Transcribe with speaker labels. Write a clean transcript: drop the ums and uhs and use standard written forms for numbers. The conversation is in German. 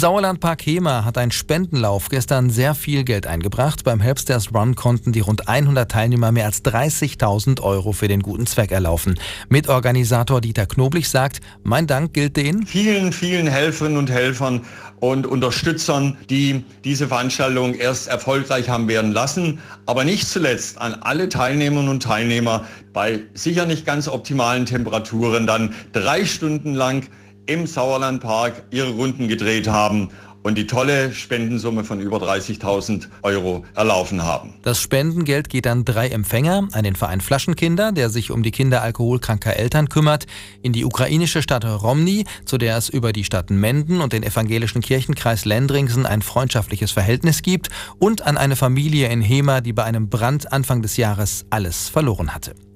Speaker 1: Sauerlandpark Hemer hat einen Spendenlauf gestern sehr viel Geld eingebracht. Beim Helpsters Run konnten die rund 100 Teilnehmer mehr als 30.000 € für den guten Zweck erlaufen. Mitorganisator Dieter Knoblich sagt, mein Dank gilt den
Speaker 2: vielen, vielen Helferinnen und Helfern und Unterstützern, die diese Veranstaltung erst erfolgreich haben werden lassen. Aber nicht zuletzt an alle Teilnehmerinnen und Teilnehmer bei sicher nicht ganz optimalen Temperaturen dann 3 Stunden lang im Sauerlandpark ihre Runden gedreht haben und die tolle Spendensumme von über 30.000 € erlaufen haben.
Speaker 1: Das Spendengeld geht an 3 Empfänger, an den Verein Flaschenkinder, der sich um die Kinder alkoholkranker Eltern kümmert, in die ukrainische Stadt Romny, zu der es über die Stadt Menden und den evangelischen Kirchenkreis Lendringsen ein freundschaftliches Verhältnis gibt, und an eine Familie in Hemer, die bei einem Brand Anfang des Jahres alles verloren hatte.